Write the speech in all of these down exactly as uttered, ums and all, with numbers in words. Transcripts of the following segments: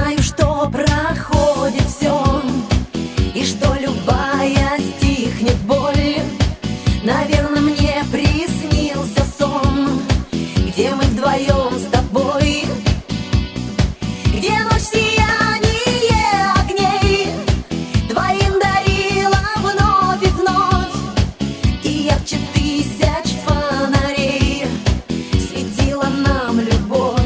знаю, что проходит все, и что любая стихнет боль. Наверное, мне приснился сон, где мы вдвоем с тобой, где ночь сияние огней двоим дарила вновь и вновь, и ярче тысяч фонарей светила нам любовь.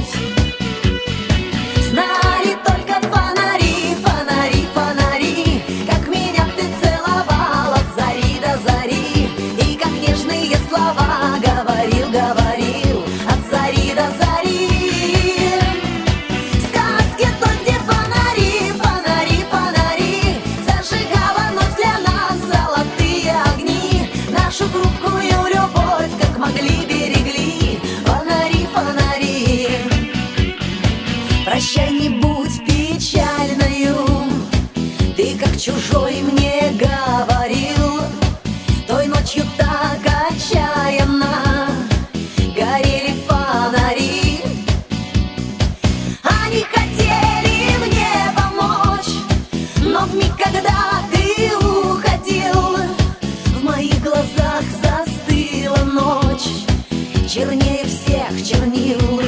Знали только фонари, фонари, фонари, как меня ты целовал от зари до зари, и как нежные слова говорил, говорил от зари до зари. Сказки той, где фонари, фонари, фонари, зажигала ночь для нас золотые огни, нашу хрупкую любовь как могли берегли фонари, фонари. Прощай, не будь печальною, ты как чужой мне говорил. Той ночью так отчаянно горели фонари. Они хотели мне помочь, но в миг, когда ты уходил, в моих глазах застыла ночь, чернее всех чернил.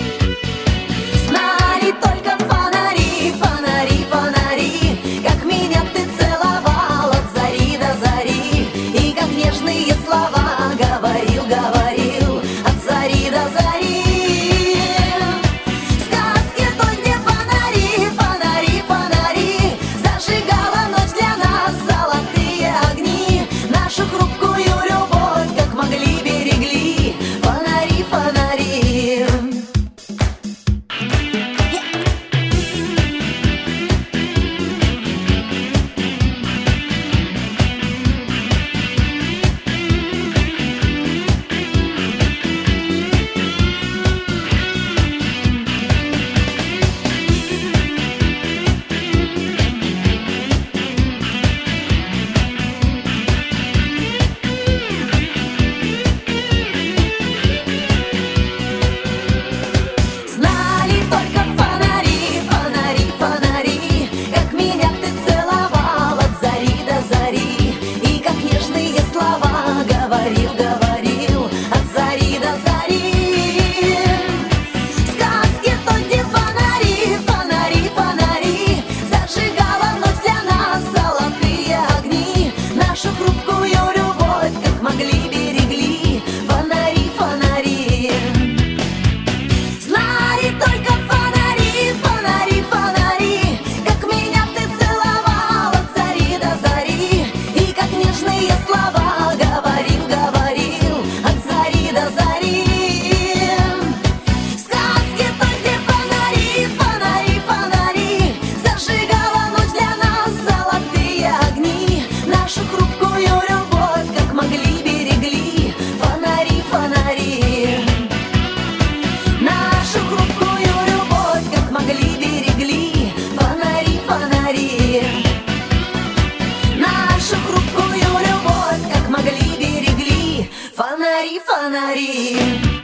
Знали только фонари, фонари, фонари, как меня ты целовал от зари до зари, и как нежные слова говорил, говорил от зари до зари. Сказки той, где фонари, фонари, фонари, зажигала ночь для нас золотые огни, нашу хрупкую любовь как могли берегли фонари, фонари. Знали только фонари, фонари, фонари, как меня ты целовал от зари до зари, и как нежные слова говорил, говорил от зари до зари. Сказки той, где фонари, фонари, фонари, зажигала ночь для нас золотые огни, нашу хрупкую любовь как могли берегли фонари, фонари. Знали только фонари, фонари, фонари, как меня ты целовал от зари до зари, и как нежные слова говорил, говорил от зари до зари. Сказки той, где фонари, фонари, фонари, зажигала ночь для нас золотые огни, нашу хрупкую любовь как могли берегли фонари, фонари. Нашу хрупкую любовь как могли берегли фонари, фонари. Нашу хрупкую любовь как могли берегли фонари, фонари.